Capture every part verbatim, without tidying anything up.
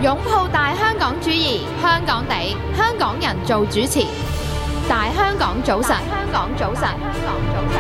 擁抱大香港主義，香港地，香港人做主持。大香港早晨，香港早晨，香港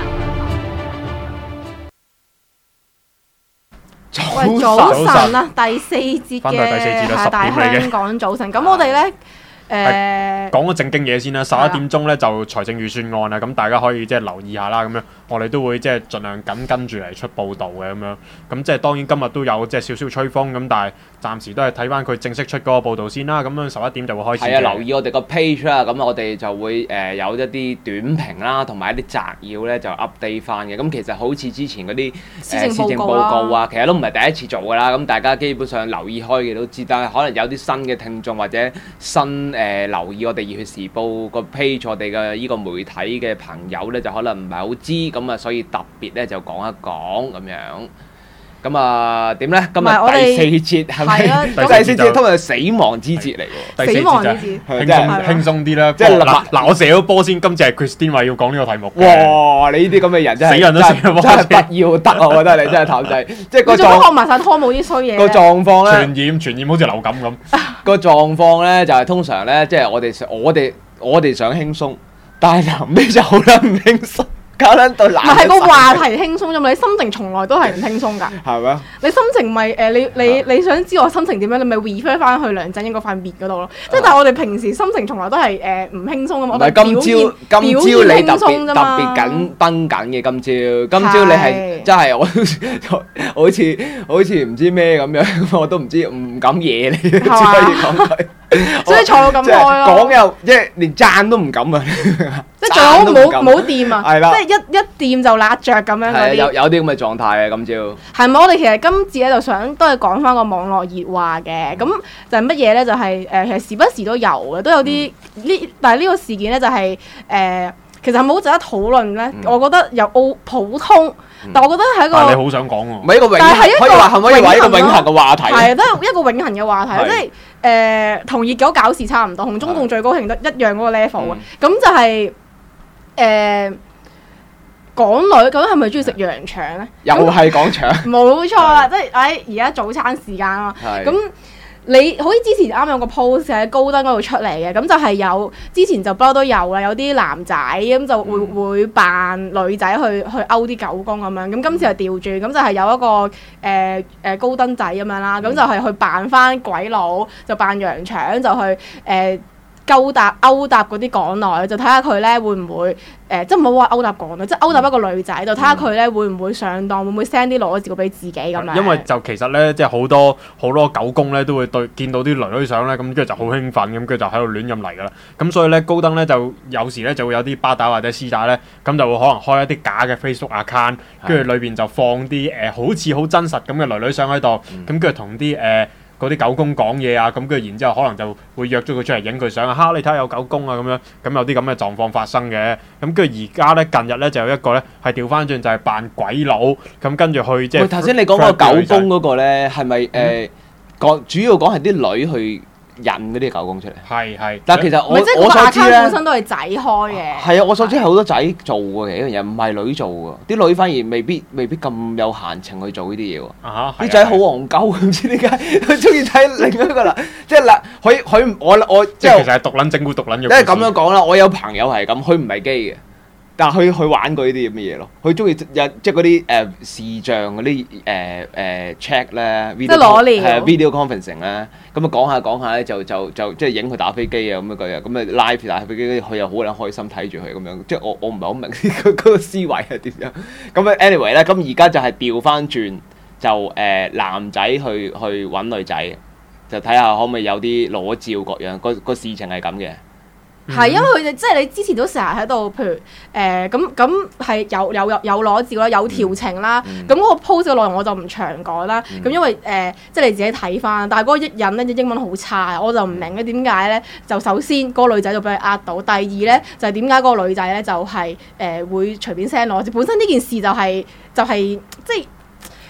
早晨。 喂，早晨啊，第四節嘅係大香港早晨。咁我哋咧。誒講個正經嘢先啦，十一點鐘咧就財政預算案啦，咁大家可以即係留意下啦，咁樣我哋都會即係盡量緊跟住嚟出報導嘅咁樣，咁即係當然今日都有即係少少吹風咁，但係暫時都係睇翻佢正式出嗰個報導先啦，咁樣十一點就會開始。 係啊，留意我哋個 page 啦，咁我哋就會誒、呃、有一啲短評啦，同埋一啲摘要咧就 update 翻嘅。咁其實好似之前嗰啲施政報告啊，其實都唔係第一次做㗎啦。咁大家基本上留意開嘅都知，但係可能有啲新嘅聽眾或者新誒、呃、留意我哋熱血時報個 page，我哋嘅依個媒體嘅朋友咧就可能唔係好知，咁啊所以特別咧就講一講咁樣。咁啊點咧？今日第四節係咪？第四節通常係死亡之節嚟喎。 死亡之節輕鬆輕鬆啲啦。即係嗱嗱，我射咗波先。今次係 Christine 話要講呢個題目。 哇！你呢啲咁嘅人真係死人都射咗波， 真係不要得啊！我覺得你真係頭仔，即係個狀。 你做乜學埋曬湯姆啲衰嘢？ 個狀況咧， 傳染傳染好似流感咁。 個狀況咧就係通常咧，即係我哋我哋我哋想輕鬆，但係臨尾就好撚唔輕鬆。搞撚到難，唔係個話題輕鬆啫嘛，你心情從來都係唔輕鬆㗎。 係咩？ 你心情咪誒？你你你想知我心情點樣？你咪 refer 翻去梁振英嗰塊面嗰度咯。即係但係我哋平時心情從來都係誒唔輕鬆㗎嘛。 唔係今朝今朝你特別特別緊繃緊嘅今朝，今朝你係真係我好似好似唔知咩咁樣，我都唔知唔敢惹你，只可以講句。 所以坐到咁耐咯。 講又即係連讚都唔敢啊！ 即係最好冇冇掂啊！ 係啦， 即係一一掂就揦着咁樣嗰啲。 有有啲咁嘅狀態嘅今朝。 係咪？我哋其實今次咧就想都係講翻個網絡熱話嘅，咁就係乜嘢咧？就係誒，其實時不時都有嘅，都有啲呢。但係呢個事件咧就係誒，其實係咪好值得討論咧？我覺得又澳普通，但我覺得係一個。 但係你好想講喎。 唔係一個永，可以話係咪可以話一個永恆嘅話題？ 係都係一個永恆嘅話題，即係誒同熱狗搞事差唔多，同中共最高刑得一樣嗰個 level 嘅，咁就係。誒、呃、港女究竟係咪中意食羊腸咧？ 又係講腸， 冇錯啦！即係誒而家早餐時間啊嘛，咁你好似之前啱有個 post 喺高登嗰度出嚟嘅，咁就係有之前就不嬲都有啦，有啲男仔咁就會、嗯、會扮女仔去去勾啲狗公咁樣，咁今次係調轉，咁就係有一個誒誒、呃呃、高登仔咁樣啦，咁、嗯、就係去扮翻鬼佬，就扮羊腸就去誒。呃勾搭勾搭嗰啲港女，就睇下佢咧會唔會誒、呃，即係唔好話勾搭港女，即係勾搭一個女仔，就睇下佢咧會唔會上當，會唔會 send 啲裸照俾自己咁樣。 因為就其實咧，即係好多好多狗公咧都會對見到啲女女相咧，咁跟住就好興奮，咁跟住就喺度亂咁嚟噶啦。咁所以咧，高登咧就有時咧就會有啲巴打或者絲打咧，咁就會可能開一啲假嘅 Facebook account，跟住裏邊就放啲誒、呃、好似好真實咁嘅女女相喺度，咁跟住同啲誒。呃嗰啲狗公講嘢啊，咁跟住然之後可能就會約咗佢出嚟影佢相啊，哈！你睇下有狗公啊咁樣，咁有啲咁嘅狀況發生嘅。咁跟住而家咧近日咧就有一個咧係調翻轉就係、是、扮鬼佬，咁跟住去即係。喂， 頭先你講個狗公嗰個咧係咪誒講主要講係啲女去引嗰啲狗公出嚟？係係。但係其實我我所知咧， 本身都係仔開嘅。 係啊，我所知係好多仔做嘅，其實呢樣嘢唔係女做嘅。啲女反而未必未必咁有閒情去做呢啲嘢喎。啊啲仔好戇鳩，唔知點解佢中意睇另一個啦。即係嗱，佢佢我我即係其實係獨撚整蠱獨撚嘅。 即係咁樣講啦，我有朋友係咁，佢唔係基嘅。但係佢佢玩過呢啲咁嘅嘢咯，佢中意即係嗰啲誒視像嗰啲誒誒 check 咧， 即係裸聊， 係 video conferencing 咧，咁啊講下講下咧就就就即係影佢打飛機啊咁樣嘅，咁啊 live 打飛機，佢又好撚開心睇住佢咁樣，即係我我唔係好明佢嗰個思維係點樣。咁啊 anyway 咧，咁而家就係調翻轉，就誒、呃、男仔去去揾女仔，就睇下可唔可以有啲裸照各樣，個個事情係咁嘅。 係，因為佢哋即係你之前都成日喺度，譬如誒咁咁係有有有有裸照啦，有調情啦。咁嗰、嗯、個 post 嘅內容我就唔長講啦。咁、嗯、因為誒、呃、即係你自己睇翻，但係嗰個譯引咧英文好差，我就唔明咧點解咧。就首先嗰、嗰個女仔就俾佢呃到，第二咧就係點解嗰個女仔咧就係、是、誒、呃、會隨便 send 裸照。本身呢件事就係、是、就係、是、即係。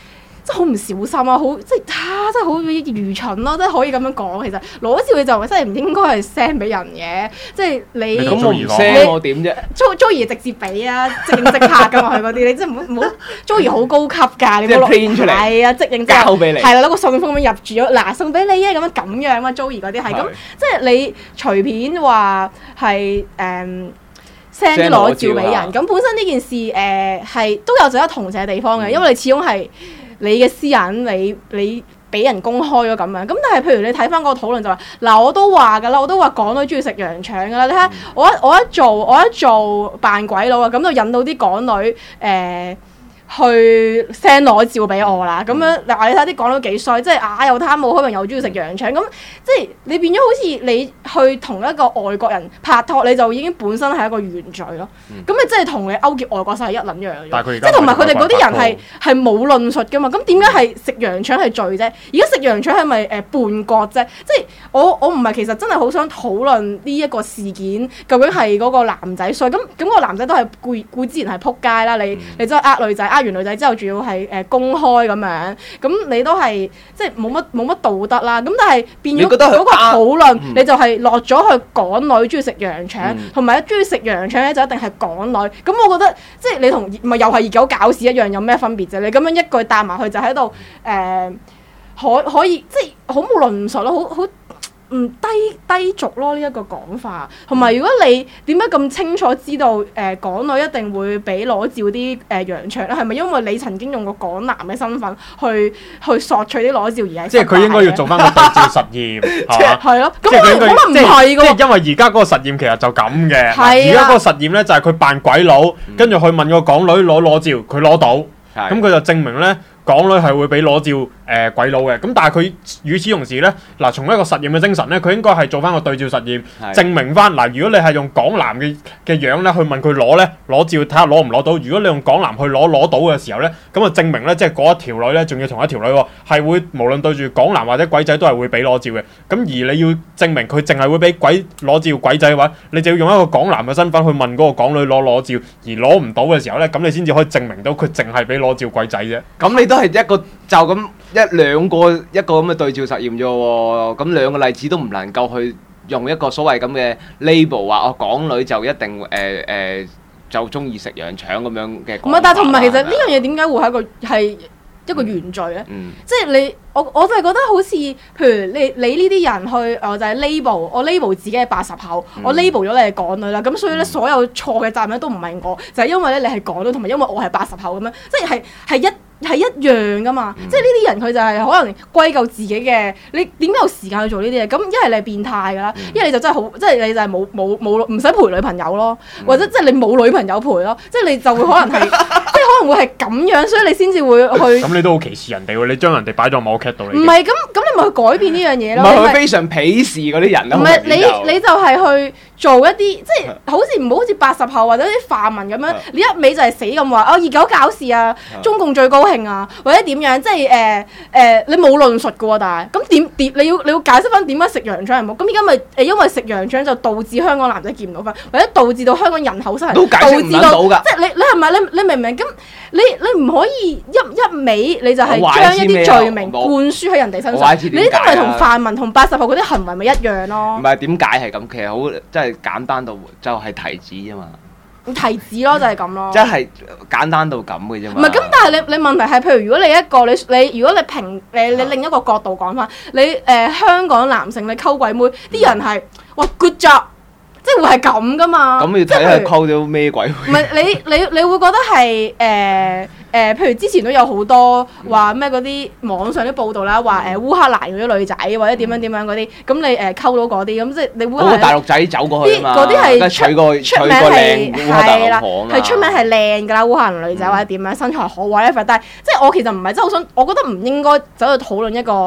真係好唔小心啊，好即係啊，真係好愚蠢咯，真係可以咁樣講。其實裸照你就真係唔應該係 send 俾人嘅，即係你你咁我唔 send 我點啫 Jo-Joey 直接俾啊，即影即拍噶嘛佢嗰啲，你真係唔好唔好 Joey 好高級㗎，你即係冇落 print 出嚟係啊，即影即交俾你係啦，攞個信封咁樣入住咗，嗱送俾你啊，咁樣咁樣啊 Joey 嗰啲係咁，即係你隨便話係誒 send 啲裸照俾人，咁本身呢件事誒係、呃、都有值得同情嘅地方嘅，因為你始終係你嘅私隱，你你俾人公開咗咁樣。咁但係譬如你睇翻嗰個討論就話，嗱我都話㗎啦，我都話港女中意食羊腸㗎啦。你睇下我一我一做我一做扮鬼佬啊，咁就引到啲港女誒。呃去 send 裸照俾我啦，咁樣嗱你睇啲港女幾衰，即係啊又貪慕虛榮又中意食羊腸，咁即係你變咗好似你去同一個外國人拍拖，你就已經本身係一個原罪咯。咁你即係同你勾結外國勢係一撚樣嘅，即係同埋佢哋嗰啲人係係冇論述噶嘛。咁點解係食羊腸係罪啫？而家食羊腸係咪誒叛國啫？即係我我唔係其實真係好想討論呢一個事件究竟係嗰個男仔衰，咁咁個男仔都係固固之然係撲街啦。你你真係呃女仔。呃完女仔之後，仲要係誒公開咁樣，咁你都係即係冇乜冇乜道德啦。咁但係變咗嗰個討論，你就係落咗去港女中意食羊腸，同埋中意食羊腸咧就一定係港女。咁我覺得即係你同咪又係熱狗搞事一樣，有咩分別啫？你咁樣一句答埋去就喺度誒，可可以即係好冇論述咯，好好。唔低低俗咯呢一個講法，同埋如果你點解咁清楚知道誒、呃、港女一定會俾裸照啲誒、呃、羊腸咧？係咪因為你曾經用過港男嘅身份去去索取啲裸照而係？ 即係佢應該要做翻個對照實驗，係嘛？ 係咯，咁即係佢應該可能唔係㗎喎。 即係因為而家嗰個實驗其實就咁嘅。 係而家嗰個實驗咧就係佢扮鬼佬，跟住去問個港女攞裸照，佢攞到，咁佢就證明咧。港女係會俾裸照誒、呃、鬼佬嘅，咁但係佢與此同時咧，嗱從一個實驗嘅精神咧，佢應該係做翻個對照實驗，證明翻嗱，如果你係用港男嘅嘅樣咧去問佢攞咧裸照，睇下攞唔攞到。如果你用港男去攞攞到嘅時候咧，咁啊證明咧，即係嗰一條女咧，仲要同一條女喎，係會無論對住港男或者鬼仔都係會俾裸照嘅。咁而你要證明佢淨係會俾鬼裸照鬼仔嘅話，你就要用一個港男嘅身份去問嗰個港女攞裸照，而攞唔到嘅時候咧，咁你先至可以證明到佢淨係俾裸照鬼仔啫。 咁你都係一個就咁一兩個一個咁嘅對照實驗啫喎，咁兩個例子都唔能夠去用一個所謂咁嘅 label 話哦港女就一定誒誒、呃呃、就中意食羊腸咁樣嘅。 唔係，但係同埋其實呢樣嘢點解會係一個係一個原罪咧？嗯、即係你我我就係覺得好似譬如你你呢啲人去我就係 label 我 label 自己係八十後，嗯、我 label 咗你係港女啦，咁所以咧所有錯嘅責任咧都唔係我，就係、是、因為咧你係港女，同埋因為我係八十後咁樣，即係係係一。係一樣噶嘛，嗯、即係呢啲人佢就係可能歸咎自己嘅，你點解有時間去做呢啲嘢？咁一係你係變態噶啦，一係、嗯、你就真係好，即係你就係冇冇冇唔使陪女朋友咯，嗯、或者即係你冇女朋友陪咯，即係你就會可能係，即係可能會係咁樣，所以你先至會去。咁你都好歧視人哋喎，你將人哋擺咗某個 cat 度嚟。唔係，咁咁你咪去改變呢樣嘢咯。 唔係佢非常鄙視嗰啲人咯。唔係你你就係去做一啲，即係好似唔好好似八十後或者啲泛民咁樣，嗯、你一味就係死咁話哦熱狗搞事啊，中共最高興啊，或者。點樣？即係誒誒，你冇論述嘅喎，但係咁點點你要你要解釋翻點解食羊腸係冇？咁而家咪誒，因為食羊腸就導致香港男仔結唔到婚，或者導致到香港人口失衡， 都解釋唔到㗎。 即係你你係咪你你明唔明？咁你你唔可以一一味你就係將一啲罪名灌輸喺人哋身上。你呢啲咪同泛民同八十後嗰啲行為咪一樣咯？ 唔係點解係咁？其實好即係簡單到就係提子啫嘛。 提子咯，就係咁咯。 即係簡單到咁嘅啫嘛。 唔係咁，但係你你問題係，譬如如果你一個你你如果你平你你另一個角度講翻，你誒、呃、香港男性你溝鬼妹，啲人係哇 good job，即係會係咁噶嘛。咁要睇下溝到咩鬼？ 唔係你你你會覺得係誒誒，譬如之前都有好多話咩嗰啲網上啲報道啦，話誒烏克蘭嗰啲女仔或者點樣點樣嗰啲，咁你誒溝到嗰啲，咁即係你烏克蘭大陸仔走過去啊嘛， 嗰啲係出出名係係啦， 係出名係靚㗎啦，烏克蘭女仔或者點樣身材好 whatever，但係即係我其實唔係真係好想，我覺得唔應該走去討論一個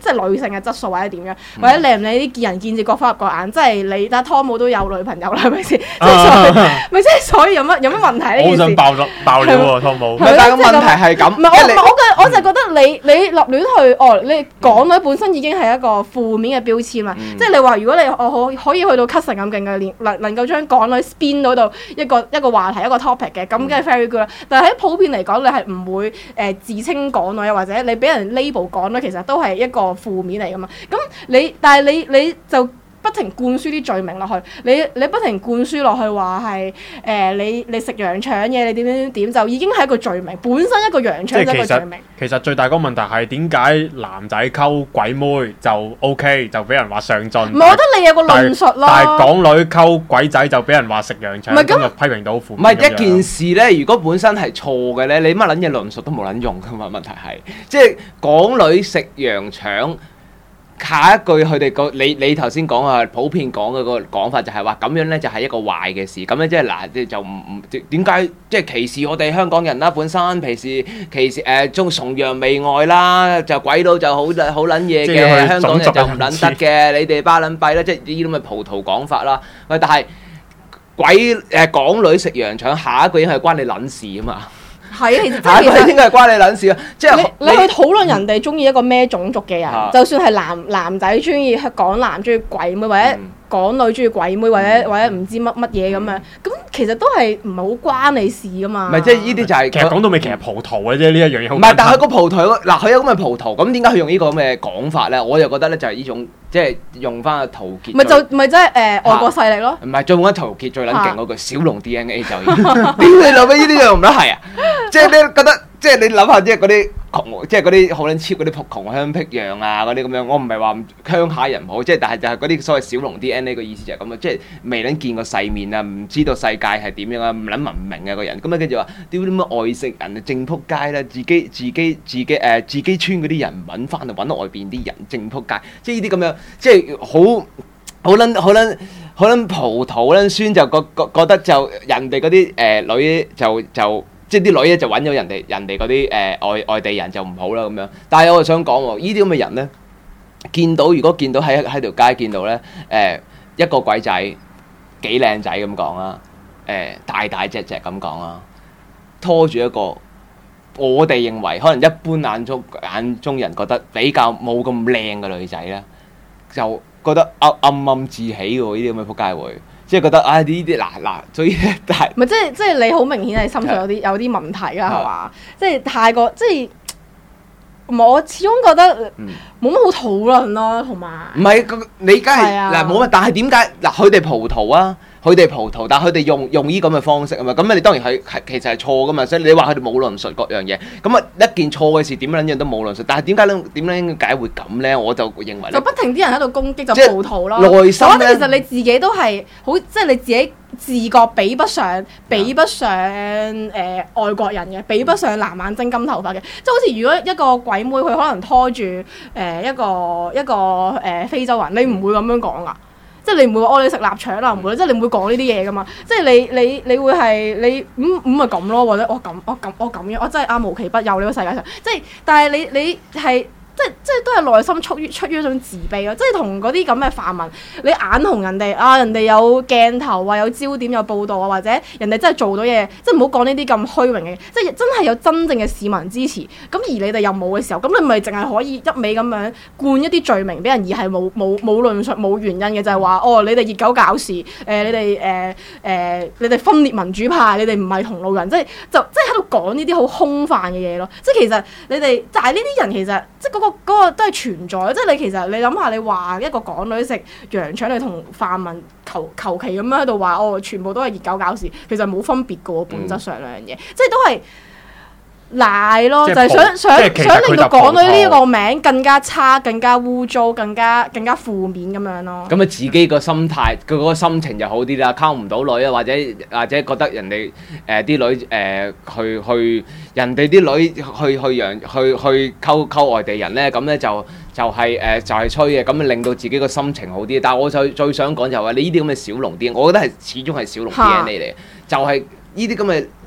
即係女性嘅質素或者點樣，或者靚唔靚啲見仁見智，各花入各眼。即係你但係湯姆都有女朋友啦，係咪先？即係所以咪即係所以有乜有乜問題呢件事？ 我好想爆咗爆料喎，湯姆。 但係個問題係咁， 唔係我我嘅我就覺得你你立亂去哦，你港女本身已經係一個負面嘅標籤啦。即係你話如果你我可可以去到 Cuson 咁勁嘅，連能能夠將港女 spin 到到一個一個話題一個 topic 嘅，咁梗係 very good 啦。但係喺普遍嚟講，你係唔會誒自稱港女，或者你俾人 label 港女，其實都係一個負面嚟噶嘛。咁你但係你你就不停灌輸啲罪名落去，你你不停灌輸落去話係誒你你食羊腸嘢，你點點點點就已經係一個罪名，本身一個羊腸就係一個罪名。 其實最大個問題係點解男仔溝鬼妹就 OK 就俾人話上進？唔係，我覺得你有個論述咯。 但係港女溝鬼仔就俾人話食羊腸，咁就批評到負面。 唔係一件事咧，如果本身係錯嘅咧，你乜撚嘢論述都冇撚用噶嘛？問題係即係港女食羊腸。下一句佢哋個你你頭先講啊，普遍講嘅個講法就係話咁樣咧就係一個壞嘅事，咁樣即係嗱，即就唔唔點解即係歧視我哋香港人啦？本身歧視歧視誒中崇洋媚外啦，就鬼佬就好好撚嘢嘅，香港人就唔撚得嘅，你哋巴撚閉啦，即係呢啲咁嘅葡萄講法啦。喂，但係鬼誒港女食羊腸，下一句已經係關你撚事啊嘛。 係啊，其實即係其實應該係關你撚事啊！即係你你去討論人哋中意一個咩種族嘅人，嗯、就算係男男仔中意港男中意鬼妹，或者港女中意鬼妹，或者、嗯、或者唔知乜乜嘢咁樣，咁其實都係唔係好關你事噶嘛？ 唔係即係呢啲就係、是、 其實講到尾其實葡萄嘅啫，呢一樣嘢好。 唔係，但係個葡萄嗱，佢有咁嘅葡萄，咁點解佢用呢個咁嘅講法咧？我就覺得咧就係呢種即係用翻個陶傑。 咪就咪即係誒外國勢力咯。 唔係，再用翻陶傑最撚勁嗰句小龍 D N A 就已經。點你諗起呢啲樣唔得係啊？即係你覺得，即係你諗下，即係嗰啲窮，即係嗰啲好撚 cheap 嗰啲窮鄉僻壤啊，嗰啲咁樣。我唔係話鄉下人唔好，即係但係就係嗰啲所謂小龍 D N A 嘅意思就係咁啊，即係未撚見過世面啊，唔知道世界係點樣啊，唔撚文明啊個人。咁啊跟住話，屌啲乜外籍人啊，正撲街啦！自己自己自己誒、呃、自己村嗰啲人揾翻嚟揾外邊啲人正撲街，即係呢啲咁樣，即係好好撚好撚好撚葡萄撚酸，就覺覺覺得就人哋嗰啲誒女就就。就即係啲女咧就揾咗人哋人哋嗰啲誒外外地人就唔好啦咁樣，但係我就想講喎，呢啲咁嘅人咧，見到如果見到喺喺條街見到咧誒、呃、一個鬼仔幾靚仔咁講啦，誒、呃、大大隻隻咁講啦，拖住一個我哋認為可能一般眼中眼中人覺得比較冇咁靚嘅女仔咧，就覺得暗暗暗自喜喎，呢啲咁嘅仆街會。即係覺得啊呢啲嗱嗱，所以但係咪即係即係你好明顯係心上有啲有啲問題啦，係嘛？即係太過即係，我始終覺得冇乜好討論咯，同埋唔係你梗係嗱冇乜，但係點解嗱佢哋葡萄啊？佢哋葡萄，但係佢哋用用依咁嘅方式啊嘛，咁你當然係係其實係錯噶嘛，所以你話佢哋冇論述各樣嘢，咁啊一件錯嘅事點樣樣都冇論述，但係點解咧點樣解會咁咧？我就認為就不停啲人喺度攻擊就葡萄咯， 內心咧， 其實你自己都係好，即係你自己自覺比不上比不上誒、呃、外國人嘅，比不上藍眼睛金頭髮嘅，即係好似如果一個鬼妹佢可能拖住誒、呃、一個一個誒、呃、非洲人，你唔會咁樣講噶。即係你唔會話哦，你食臘腸啦，唔會，即係你唔會講呢啲嘢噶嘛。即係你你你會係你咁咁咪咁咯，或者我咁我咁我咁樣，我真係啱無奇不有呢個世界上。即係但係你你係。即係即係都係內心出於出於一種自卑咯，即係同嗰啲咁嘅泛民，你眼紅人哋啊，人哋有鏡頭啊，有焦點有報導啊，或者人哋真係做到嘢，即係唔好講呢啲咁虛榮嘅嘢，即係真係有真正嘅市民支持，咁而你哋又冇嘅時候，咁你咪淨係可以一味咁樣灌一啲罪名俾人，而係冇冇冇論述冇原因嘅，就係話哦，你哋熱狗搞事，誒、呃、你哋誒誒你哋分裂民主派，你哋唔係同路人，即係就即係喺度講呢啲好空泛嘅嘢咯，即係其實你哋但係呢啲人其實即係嗰個嗰個都係存在，即係你其實你諗下，你話一個港女食羊腸，你同泛民求求其咁樣喺度話哦，全部都係熱狗搞事，其實冇分別嘅喎，本質上兩樣嘢，即係都係賴咯，就係想想想令到港女呢個名更加差、更加污糟、更加更加負面咁樣咯。 咁啊，自己個心態，佢嗰個心情就好啲啦，溝唔到女啊，或者或者覺得人哋誒啲女誒、呃、去去人哋啲女去去洋去去溝溝外地人咧，咁咧就就係、是、誒、呃、就係、是、吹嘅，咁令到自己個心情好啲。但係我就最想講就係話，你呢啲咁嘅小龍 D N A，我覺得係始終係小龍 D N A 嚟嘅，就係呢啲咁嘅。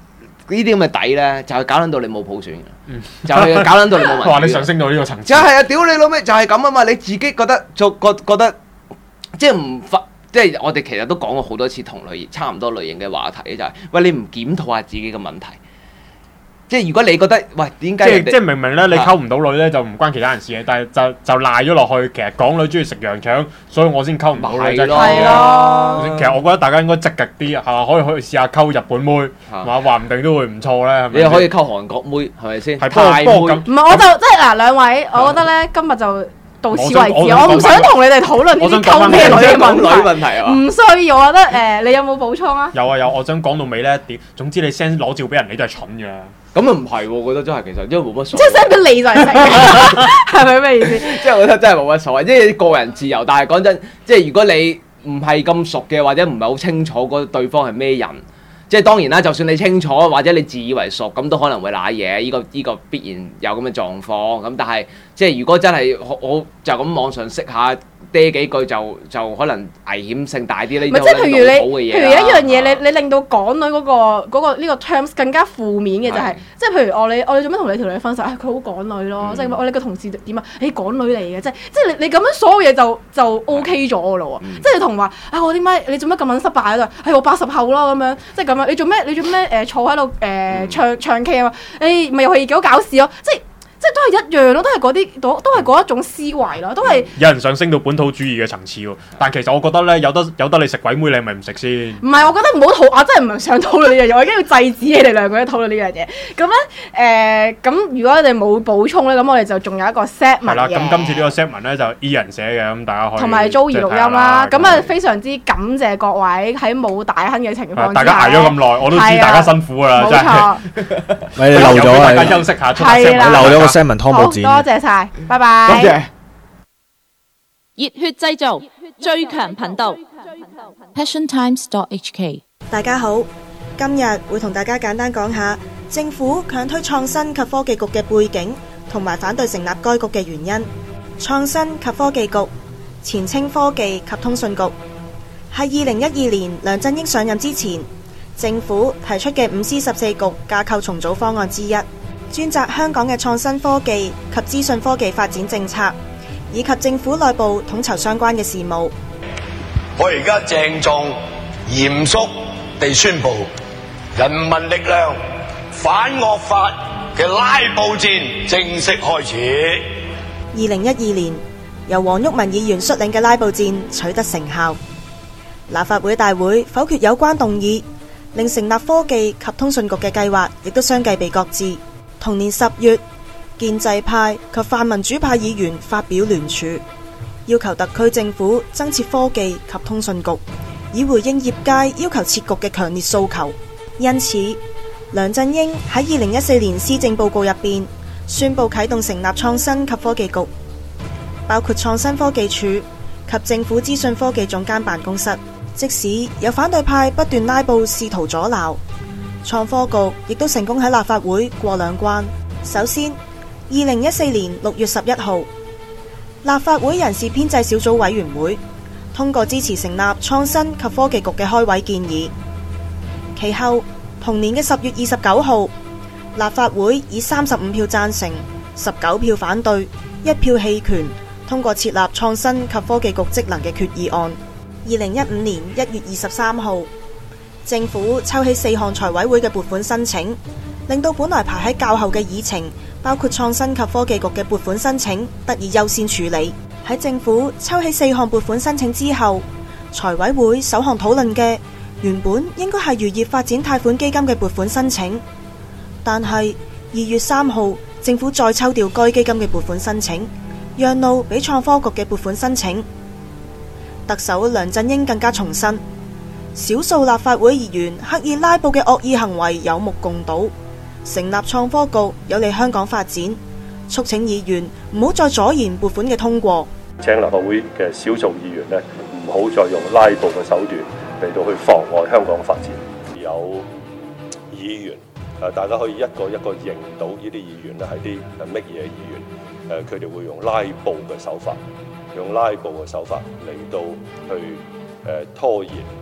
呢啲咁嘅底咧，就係搞撚到你冇普選嘅，就係搞撚到你冇民主。 哇！你上升到呢個層次， 就係啊！屌你老味，就係咁啊嘛！你自己覺得做覺覺得即係唔發，即係我哋其實都講過好多次同類差唔多類型嘅話題，就係喂你唔檢討下自己嘅問題。即係如果你覺得喂點解？ 即即係明明咧，你溝唔到女咧就唔關其他人事嘅，但係就就賴咗落去。其實港女中意食羊腸，所以我先溝唔到女啫。 係咯。 其實我覺得大家應該積極啲，係嘛？可以可以試下溝日本妹，係嘛？話唔定都會唔錯咧。 你又可以溝韓國妹，係咪先？ 係泰妹。 唔係，我就即係嗱，兩位，我覺得咧今日就到此為止。我唔想同你哋討論呢啲溝咩女嘅問題。唔需要，我覺得誒，你有冇補充啊？ 有啊有，我想講到尾咧點？總之你 send 裸照俾人，你都係蠢㗎。 咁啊唔係喎，我覺得真係其實因為冇乜所謂。 即係 send 俾你就係成嘅，係咪咩意思？ 即係我覺得真係冇乜所謂，即係個人自由。但係講真，即係如果你唔係咁熟嘅，或者唔係好清楚嗰對方係咩人，即係當然啦。就算你清楚，或者你自以為熟，咁都可能會賴嘢。呢個呢個必然有咁嘅狀況。咁但係即係如果真係我我就咁網上識下。嗲幾句就就可能危險性大啲呢？ 唔係即係譬如你，譬如一樣嘢，你你令到港女嗰個嗰個呢個 terms 更加負面嘅就係，即係譬如我你我哋做咩同你條女分手？佢好港女咯，即係我你個同事點啊？誒港女嚟嘅，即係即係你你咁樣所有嘢就就 OK 咗嘅咯喎，即係同話啊我點解你做咩咁撚失敗啊？係我八十後咯咁樣，即係咁樣你做咩你做咩誒坐喺度誒唱唱 K 啊？誒咪又係幾好搞事咯，即係。即係都係一樣咯，都係嗰啲，都都係嗰一種思維咯，都係有人上升到本土主義嘅層次喎。但其實我覺得咧，有得有得你食鬼妹，你係咪唔食先？ 唔係，我覺得唔好討，我真係唔係想討論呢樣嘢，我已經要制止你哋兩個人討論呢樣嘢。咁咧誒，咁、呃、如果你哋冇補充咧，咁我哋就仲有一個 set 文嘅。係啦， 咁今次呢個 set 文咧就 E 人寫嘅，咁大家可以同埋 Joey 錄音啦。咁啊，非常之感謝各位喺冇大亨嘅情況之下， 大家捱咗咁耐，我都知大家辛苦㗎啦，真係。 咪你漏咗大家休息下，出下 set 文， 你漏咗個 set 文湯寶展。 多謝晒，拜拜。 多謝。 熱血製造最強頻道 Passion Times dot H K。 大家好，今日會同大家簡單講下政府強推創新及科技局嘅背景，同埋反對成立該局嘅原因。創新及科技局前稱科技及通訊局，係二零一二年梁振英上任之前，政府提出嘅五司十四局架構重組方案之一。專責香港嘅創新科技及資訊科技發展政策，以及政府內部統籌相關嘅事務。 我而家鄭重嚴肅地宣布，人民力量反惡法嘅拉布戰正式開始。 二零一二年，由黃毓民議員率領嘅拉布戰取得成效，立法會大會否決有關動議，令成立科技及通訊局嘅計劃亦都相繼被擱置。同年十月，建制派及泛民主派議員發表聯署，要求特區政府增設科技及通訊局，以回應業界要求設局嘅強烈訴求。因此，梁振英喺二零一四年施政報告入邊宣布啟動成立創新及科技局，包括創新科技署及政府資訊科技總監辦公室。即使有反對派不斷拉布試圖阻撓，創科局亦都成功喺立法會過兩關。首先，二零一四年六月十一號，立法會人事編制小組委員會通過支持成立創新及科技局嘅開委建議。其後，同年嘅十月二十九號，立法會以三十五票贊成、十九票反對、一票棄權通過設立創新及科技局職能嘅決議案。二零一五年一月二十三號，政府抽起四項財委會嘅撥款申請，令到本來排喺較後嘅議程，包括創新及科技局嘅撥款申請得以優先處理。喺政府抽起四項撥款申請之後，財委會首項討論嘅原本應該係漁業發展貸款基金嘅撥款申請，但係二月三號政府再抽調該基金嘅撥款申請，讓路俾創科局嘅撥款申請。特首梁振英更加重申，少數立法會議員刻意拉布嘅惡意行為有目共睹，成立創科局有利香港發展，促請議員唔好再阻延撥款嘅通過。 請立法會嘅少數議員呢，唔好再用拉布嘅手段嚟到去妨礙香港發展。有議員誒，大家可以一個一個認到呢啲議員咧係啲誒乜嘢議員誒，佢哋會用拉布嘅手法，用拉布嘅手法嚟到去誒拖延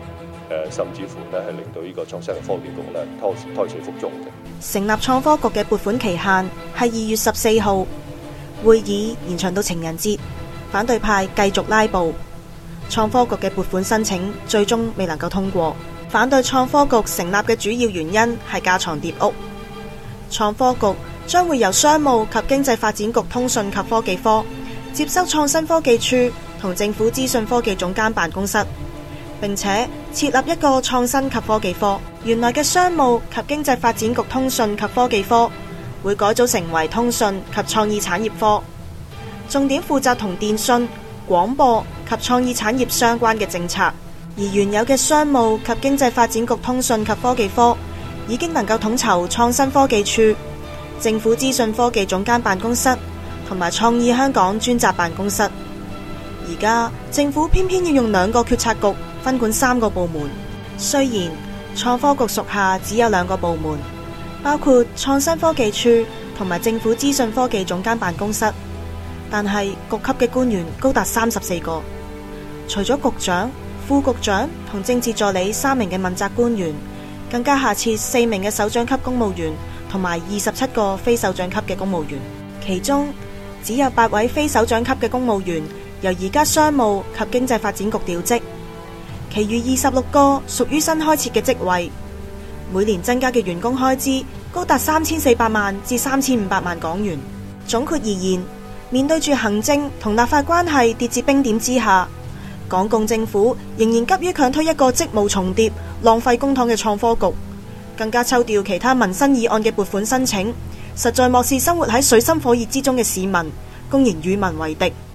誒甚至乎咧係令到呢個創新科技局咧胎胎死腹中嘅。 成立創科局嘅撥款期限係二月十四號，會議延長到情人節，反對派繼續拉布，創科局嘅撥款申請最終未能夠通過。反對創科局成立嘅主要原因係架床疊屋。創科局將會由商務及經濟發展局通訊及科技科接收創新科技處同政府資訊科技總監辦公室，並且設立一個創新及科技科。原來嘅商務及經濟發展局通訊及科技科會改組成為通訊及創意產業科，重點負責同電訊、廣播及創意產業相關嘅政策。而原有嘅商務及經濟發展局通訊及科技科已經能夠統籌創新科技處、政府資訊科技總監辦公室同埋創意香港專責辦公室。而家政府偏偏要用兩個決策局分管三個部門。雖然創科局屬下只有兩個部門，包括創新科技處同埋政府資訊科技總監辦公室，但係局級嘅官員高達三十四個，除咗局長、副局長同政治助理三名嘅問責官員，更加下設四名嘅首長級公務員同埋二十七個非首長級嘅公務員，其中只有八位非首長級嘅公務員由而家商務及經濟發展局調職，其餘二十六個屬於新開設嘅職位，每年增加嘅員工開支高達三千四百萬至三千五百萬港元。總括而言，面對住行政同立法關係跌至冰點之下，港共政府仍然急於強推一個職務重疊、浪費公帑嘅創科局，更加抽調其他民生議案嘅撥款申請，實在漠視生活喺水深火熱之中嘅市民，公然與民為敵。